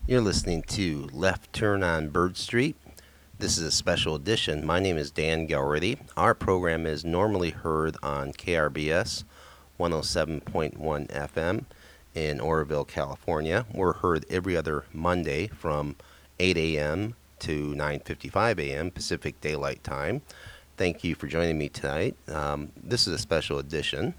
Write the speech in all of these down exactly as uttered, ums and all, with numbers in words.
You're listening to Left Turn on Bird Street. This is a special edition. My name is Dan Galworthy. Our program is normally heard on K R B S one oh seven point one F M in Oroville, California. We're heard every other Monday from eight a.m. to nine fifty-five a.m. Pacific Daylight Time. Thank you for joining me tonight. Um, this is a special edition.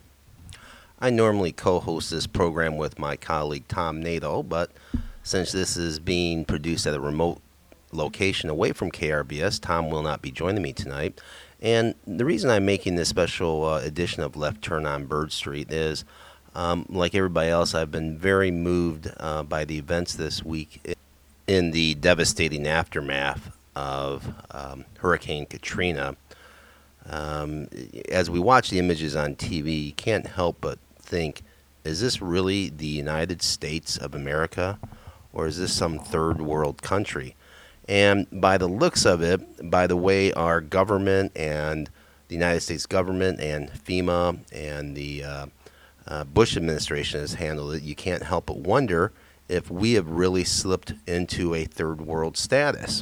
I normally co-host this program with my colleague Tom Nato, but since this is being produced at a remote location away from K R B S, Tom will not be joining me tonight. And the reason I'm making this special uh, edition of Left Turn on Bird Street is, um, like everybody else, I've been very moved uh, by the events this week in the devastating aftermath of um, Hurricane Katrina. Um, as we watch the images on T V, you can't help but think, is this really the United States of America? Or is this some third world country? And by the looks of it, by the way our government and the United States government and FEMA and the uh, uh, Bush administration has handled it, you can't help but wonder if we have really slipped into a third world status.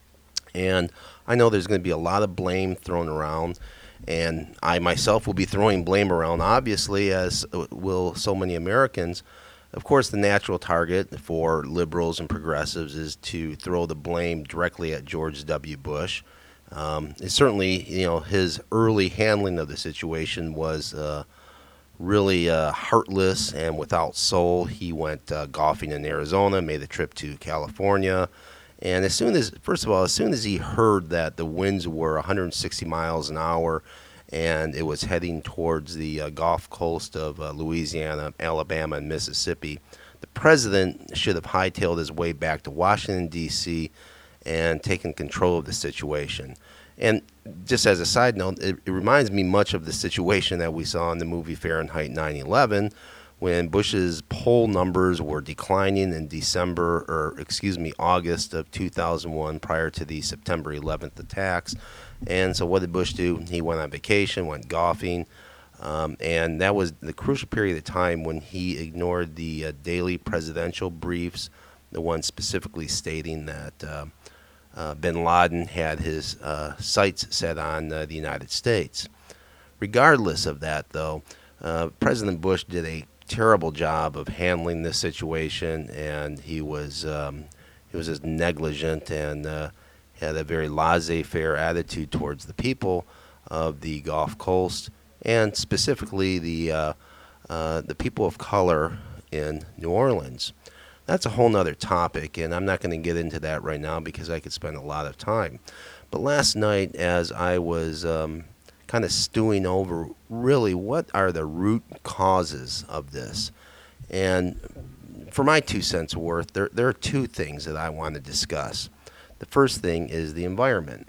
And I know there's going to be a lot of blame thrown around, and I myself will be throwing blame around, obviously, as will so many Americans. Of course, the natural target for liberals and progressives is to throw the blame directly at George W. Bush. Um, it's certainly, you know, his early handling of the situation was uh, really uh, heartless and without soul. He went uh, golfing in Arizona, made a trip to California, and as soon as, first of all, as soon as he heard that the winds were one hundred sixty miles an hour and it was heading towards the uh, Gulf Coast of uh, Louisiana, Alabama, and Mississippi, the president should have hightailed his way back to Washington, D C, and taken control of the situation. And just as a side note, it, it reminds me much of the situation that we saw in the movie Fahrenheit nine eleven, when Bush's poll numbers were declining in December, or excuse me, August of two thousand one, prior to the September eleventh attacks. And so what did Bush do? He went on vacation, went golfing, um, and that was the crucial period of time when he ignored the uh, daily presidential briefs, the one specifically stating that uh, uh, bin Laden had his uh, sights set on uh, the United States. Regardless of that, though, uh, President Bush did a terrible job of handling this situation, and he was um, he was just negligent and uh, had a very laissez-faire attitude towards the people of the Gulf Coast, and specifically the uh, uh, the people of color in New Orleans. That's a whole nother topic, and I'm not going to get into that right now because I could spend a lot of time. But last night, as I was um, kind of stewing over really what are the root causes of this, and for my two cents worth, there, there are two things that I want to discuss. The first thing is the environment.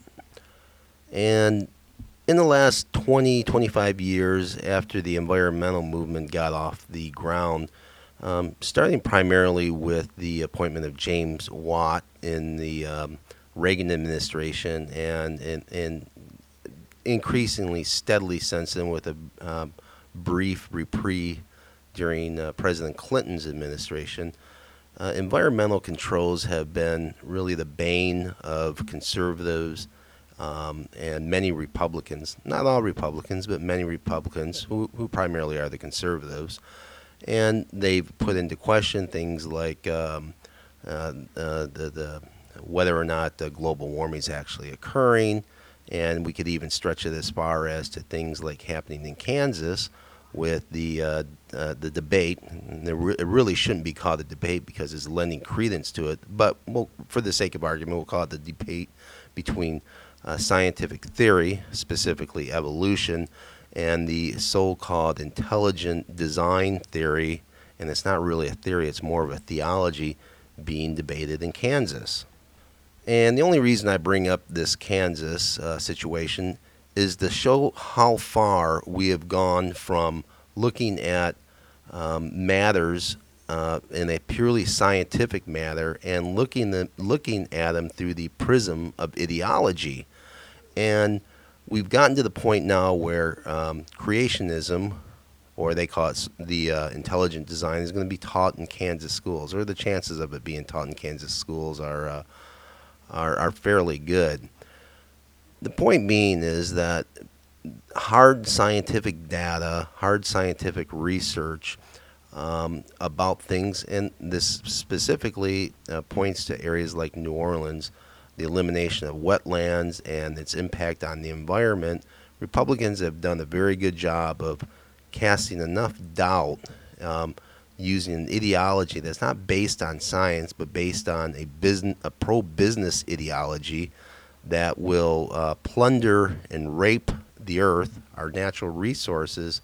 And in the last twenty, twenty-five years after the environmental movement got off the ground, um, starting primarily with the appointment of James Watt in the um, Reagan administration, and, and, and increasingly steadily since then with a uh, brief reprieve during uh, President Clinton's administration, uh, environmental controls have been really the bane of conservatives um, and many Republicans, not all Republicans, but many Republicans who, who primarily are the conservatives. And they've put into question things like um, uh, uh, the, the whether or not uh, global warming is actually occurring. And we could even stretch it as far as to things like happening in Kansas with the uh, uh, the debate. And re- it really shouldn't be called a debate because it's lending credence to it. But we'll, for the sake of argument, we'll call it the debate between uh, scientific theory, specifically evolution, and the so-called intelligent design theory. And it's not really a theory, it's more of a theology being debated in Kansas. And the only reason I bring up this Kansas uh, situation is to show how far we have gone from looking at um, matters uh, in a purely scientific manner and looking, the, looking at them through the prism of ideology. And we've gotten to the point now where um, creationism, or they call it s- the uh, intelligent design, is going to be taught in Kansas schools, or the chances of it being taught in Kansas schools are uh, are, are fairly good. The point being is that hard scientific data, hard scientific research um, about things, and this specifically uh, points to areas like New Orleans, the elimination of wetlands and its impact on the environment. Republicans have done a very good job of casting enough doubt, um, using an ideology that's not based on science but based on a business, a pro-business ideology that will uh, plunder and rape the earth, our natural resources,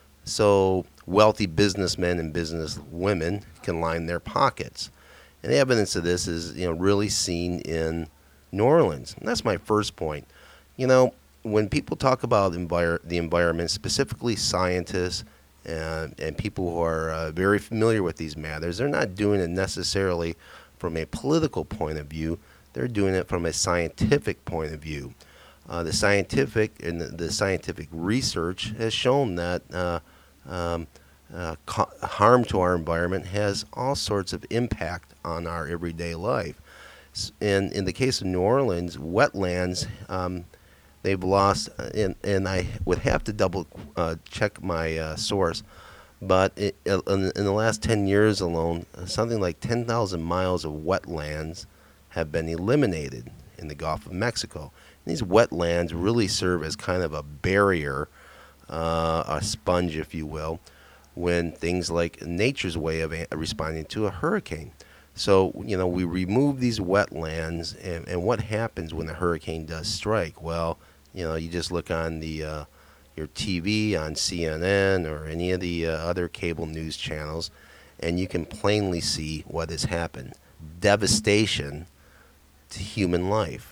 so wealthy businessmen and business women can line their pockets. And the evidence of this is, you know, really seen in New Orleans. And that's my first point. You know, when people talk about envir- the environment, specifically scientists and, and people who are uh, very familiar with these matters, they're not doing it necessarily from a political point of view. They're doing it from a scientific point of view. Uh, the scientific and the, the scientific research has shown that uh, um, uh, co- harm to our environment has all sorts of impact on our everyday life. S- And in the case of New Orleans, wetlands, um, they've lost, uh, and, and I would have to double uh, check my uh, source, but it, uh, in, in the last ten years alone, uh, something like ten thousand miles of wetlands have been eliminated in the Gulf of Mexico. These wetlands really serve as kind of a barrier, uh, a sponge, if you will, when things like nature's way of a- responding to a hurricane. So, you know, we remove these wetlands, and, and what happens when a hurricane does strike? Well, you know, you just look on the uh, your T V, on C N N, or any of the uh, other cable news channels, and you can plainly see what has happened. Devastation to human life.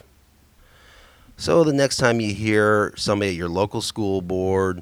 So the next time you hear somebody at your local school board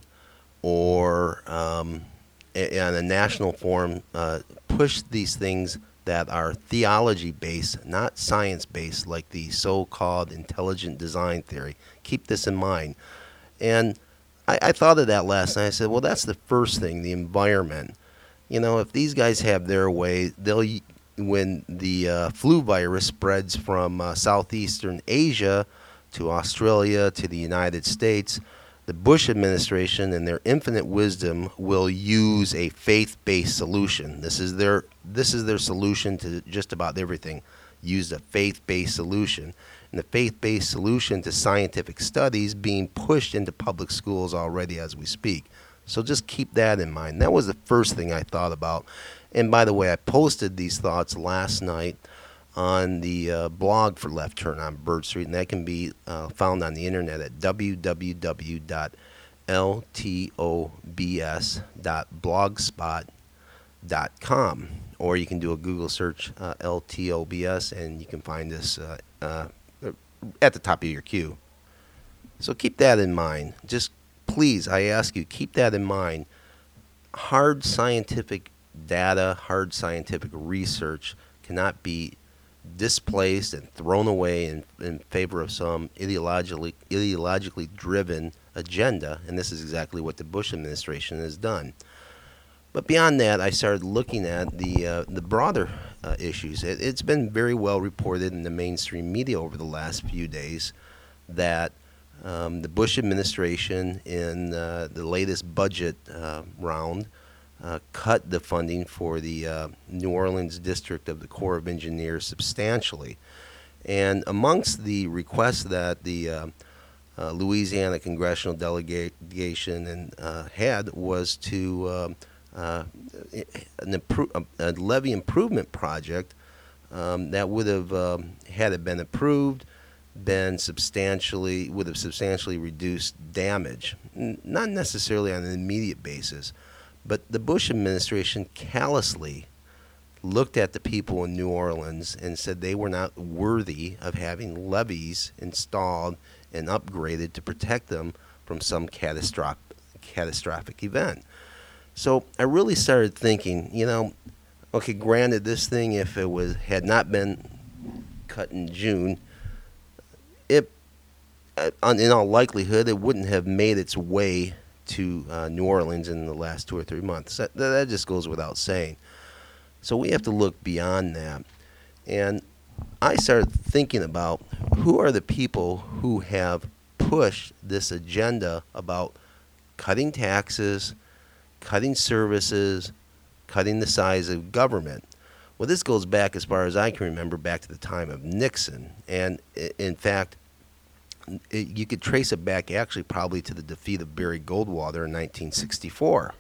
or um, a- on a national forum uh, push these things that are theology based, not science based, like the so called intelligent design theory, keep this in mind. And I, I thought of that last night. I said, well, that's the first thing, the environment. You know, if these guys have their way, they'll y- when the uh, flu virus spreads from uh, southeastern Asia to Australia to the United States, the Bush administration, in their infinite wisdom, will use a faith-based solution. This is their this is their solution to just about everything. Use a faith-based solution, and the faith-based solution to scientific studies being pushed into public schools already as we speak. So just keep that in mind. That was the first thing I thought about. And by the way, I posted these thoughts last night on the uh, blog for Left Turn on Bird Street, and that can be uh, found on the internet at w w w dot l t o b s dot blogspot dot com. Or you can do a Google search, uh, L T O B S, and you can find this uh, uh, at the top of your queue. So keep that in mind. Just please, I ask you, keep that in mind. Hard scientific data, hard scientific research cannot be displaced and thrown away in, in favor of some ideologically ideologically driven agenda, and this is exactly what the Bush administration has done. But beyond that, I started looking at the uh, the broader uh, issues. It, it's been very well reported in the mainstream media over the last few days that um, the Bush administration, in uh, the latest budget uh, round, uh, cut the funding for the uh, New Orleans district of the Corps of Engineers substantially. And amongst the requests that the uh, uh, Louisiana congressional delegation and uh, had was to um, uh, an impro- a levee improvement project um, that would have, um, had it been approved, been substantially would have substantially reduced damage, N- not necessarily on an immediate basis, but the Bush administration callously looked at the people in New Orleans and said they were not worthy of having levees installed and upgraded to protect them from some catastrophic catastrophic event. So I really started thinking, you know, okay, granted, this thing, if it was had not been cut in June, it, uh, in all likelihood, it wouldn't have made its way to uh, New Orleans in the last two or three months. That, that just goes without saying. So we have to look beyond that. And I started thinking about who are the people who have pushed this agenda about cutting taxes, cutting services, cutting the size of government. Well, this goes back, as far as I can remember, back to the time of Nixon. And in fact, it, you could trace it back actually probably to the defeat of Barry Goldwater in nineteen sixty-four.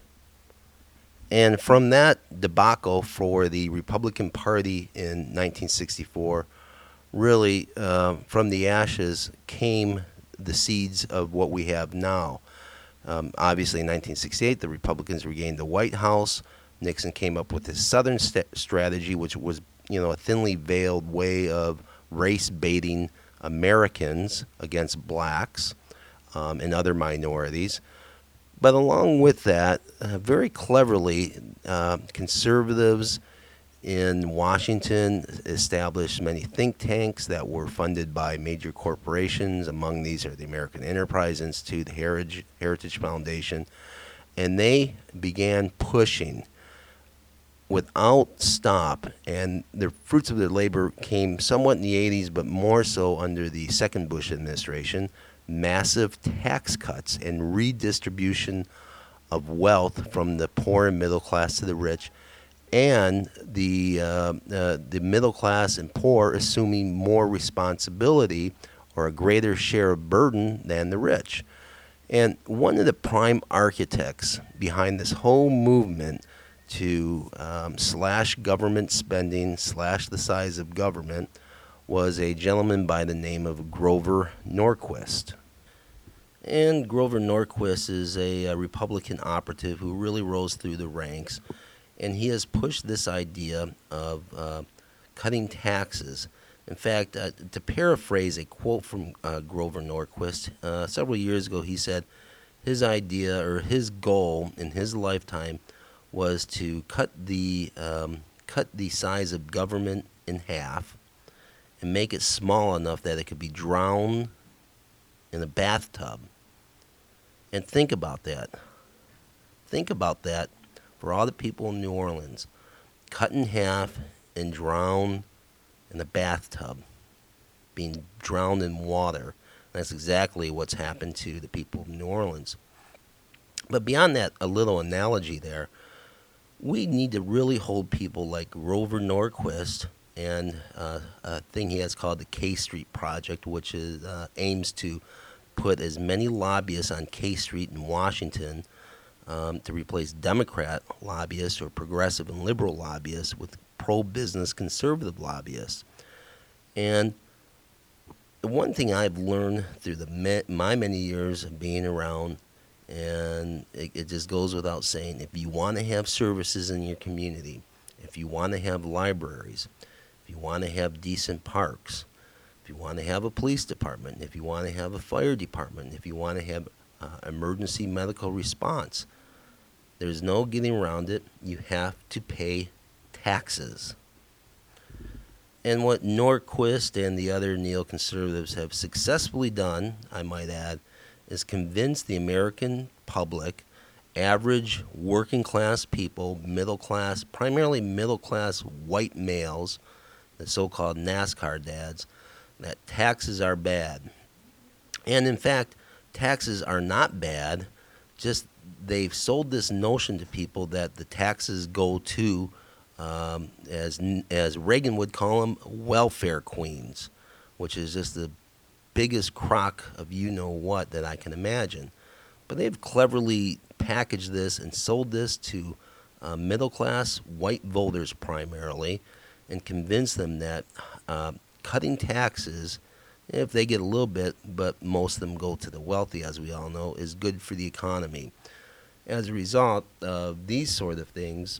And from that debacle for the Republican Party in nineteen sixty-four, really uh, from the ashes came the seeds of what we have now. Um, obviously, in nineteen sixty-eight, the Republicans regained the White House. Nixon came up with his Southern st- strategy, which was, you know, a thinly veiled way of race baiting Americans against blacks um, and other minorities. But along with that, uh, very cleverly, uh, conservatives in Washington established many think tanks that were funded by major corporations. Among these are the American Enterprise Institute, the Heritage, Heritage Foundation, and they began pushing without stop, and the fruits of their labor came somewhat in the eighties, but more so under the second Bush administration, massive tax cuts and redistribution of wealth from the poor and middle class to the rich, and the uh, uh, the middle class and poor assuming more responsibility or a greater share of burden than the rich. And one of the prime architects behind this whole movement to um, slash government spending, slash the size of government, was a gentleman by the name of Grover Norquist. And Grover Norquist is a, a Republican operative who really rose through the ranks, and he has pushed this idea of uh, cutting taxes. In fact, uh, to paraphrase a quote from uh, Grover Norquist, uh, several years ago he said his idea or his goal in his lifetime was to cut the um, cut the size of government in half and make it small enough that it could be drowned in a bathtub. And think about that. Think about that for all the people in New Orleans. Cut in half and drowned in a bathtub, being drowned in water. That's exactly what's happened to the people of New Orleans. But beyond that, a little analogy there, we need to really hold people like Grover Norquist and uh, a thing he has called the K Street Project, which is uh, aims to put as many lobbyists on K Street in Washington um, to replace Democrat lobbyists or progressive and liberal lobbyists with pro-business conservative lobbyists. And one thing I've learned through the me- my many years of being around, and it, it just goes without saying, if you want to have services in your community, if you want to have libraries, if you want to have decent parks, if you want to have a police department, if you want to have a fire department, if you want to have uh, emergency medical response, there's no getting around it. You have to pay taxes. And what Norquist and the other neoconservatives have successfully done, I might add, is convince the American public, average working class people, middle class, primarily middle class white males, the so-called NASCAR dads, that taxes are bad. And in fact, taxes are not bad, just they've sold this notion to people that the taxes go to, um, as as Reagan would call them, welfare queens, which is just the biggest crock of you-know-what that I can imagine. But they've cleverly packaged this and sold this to uh, middle-class white voters primarily and convinced them that uh, cutting taxes, if they get a little bit, but most of them go to the wealthy, as we all know, is good for the economy. As a result of these sort of things,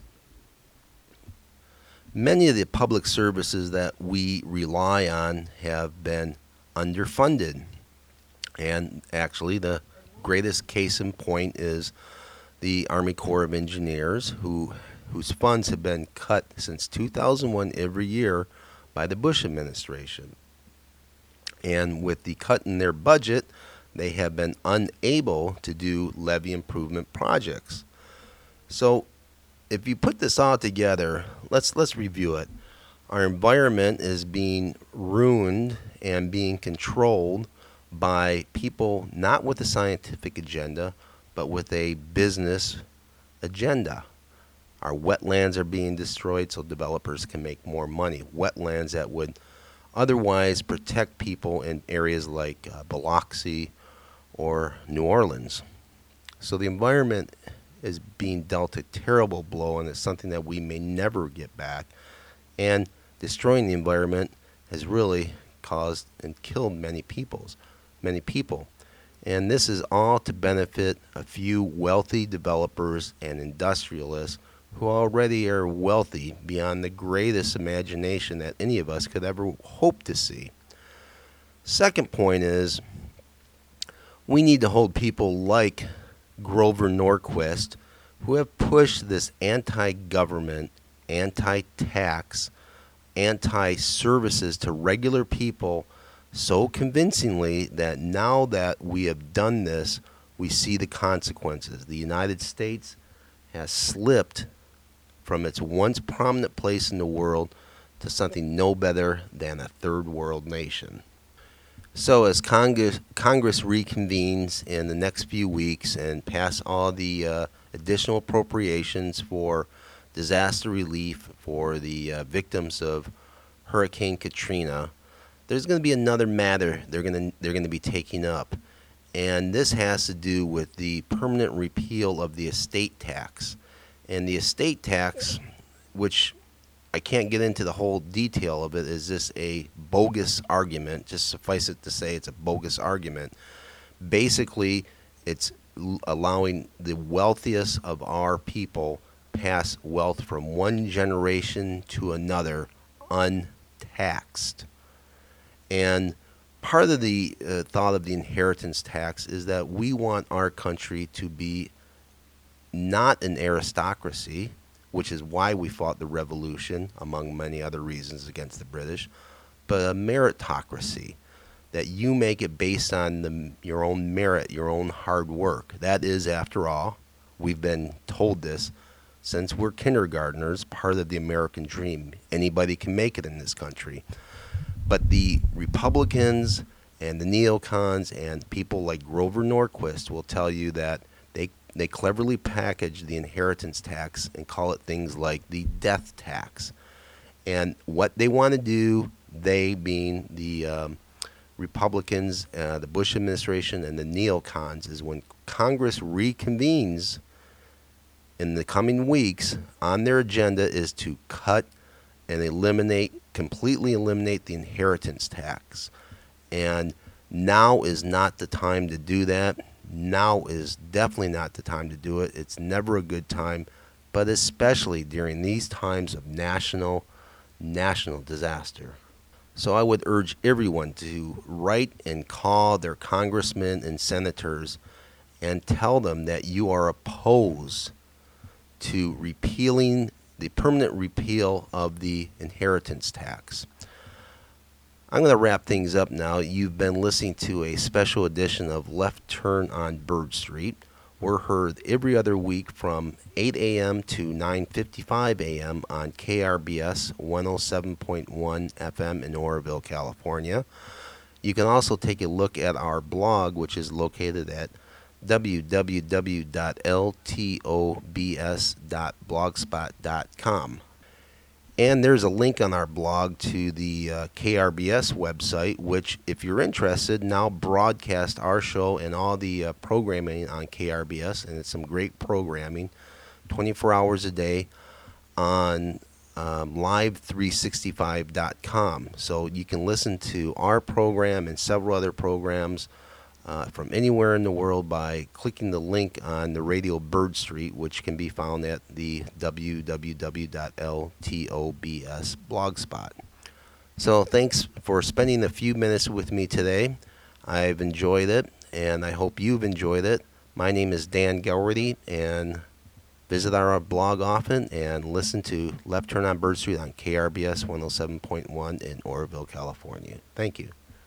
many of the public services that we rely on have been underfunded. And actually, the greatest case in point is the Army Corps of Engineers, who whose funds have been cut since two thousand one every year by the Bush administration. And with the cut in their budget, they have been unable to do levee improvement projects. So if you put this all together, let's let's review it. Our environment is being ruined and being controlled by people not with a scientific agenda, but with a business agenda. Our wetlands are being destroyed so developers can make more money. Wetlands that would otherwise protect people in areas like uh, Biloxi or New Orleans. So the environment is being dealt a terrible blow, and it's something that we may never get back. And destroying the environment has really caused and killed many peoples, many people. And this is all to benefit a few wealthy developers and industrialists who already are wealthy beyond the greatest imagination that any of us could ever hope to see. Second point is we need to hold people like Grover Norquist, who have pushed this anti-government, anti-tax, anti-services to regular people so convincingly that now that we have done this, we see the consequences. The United States has slipped from its once prominent place in the world to something no better than a third world nation. So as Congress, Congress reconvenes in the next few weeks and pass all the uh, additional appropriations for disaster relief for the uh, victims of Hurricane Katrina, there's going to be another matter they're going to they're going to be taking up, and this has to do with the permanent repeal of the estate tax. And the estate tax, which I can't get into the whole detail of it, is this a bogus argument. Just suffice it to say it's a bogus argument. Basically, it's l- allowing the wealthiest of our people pass wealth from one generation to another untaxed. And part of the uh, thought of the inheritance tax is that we want our country to be not an aristocracy, which is why we fought the revolution, among many other reasons, against the British, but a meritocracy, that you make it based on the, your own merit, your own hard work. That is, after all, we've been told this since we're kindergartners, part of the American dream. Anybody can make it in this country. But the Republicans and the neocons and people like Grover Norquist will tell you that they They cleverly package the inheritance tax and call it things like the death tax. And what they want to do, they being the um, Republicans, uh, the Bush administration, and the neocons, is when Congress reconvenes in the coming weeks, on their agenda is to cut and eliminate, completely eliminate the inheritance tax. And now is not the time to do that. Now is definitely not the time to do it. It's never a good time, but especially during these times of national, national disaster. So I would urge everyone to write and call their congressmen and senators and tell them that you are opposed to repealing the permanent repeal of the inheritance tax. I'm going to wrap things up now. You've been listening to a special edition of Left Turn on Bird Street. We're heard every other week from eight a.m. to nine fifty-five a.m. on K R B S one oh seven point one F M in Oroville, California. You can also take a look at our blog, which is located at w w w dot l t o b s dot blogspot dot com. And there's a link on our blog to the uh, K R B S website, which, if you're interested, now broadcast our show and all the uh, programming on K R B S. And it's some great programming, twenty-four hours a day on um, live three sixty-five dot com. So you can listen to our program and several other programs uh, from anywhere in the world by clicking the link on the radio Bird Street, which can be found at the w w w dot l t o b s blogspot. So thanks for spending a few minutes with me today. I've enjoyed it, and I hope you've enjoyed it. My name is Dan Gowerty, and visit our blog often and listen to Left Turn on Bird Street on K R B S one oh seven point one in Oroville, California. Thank you.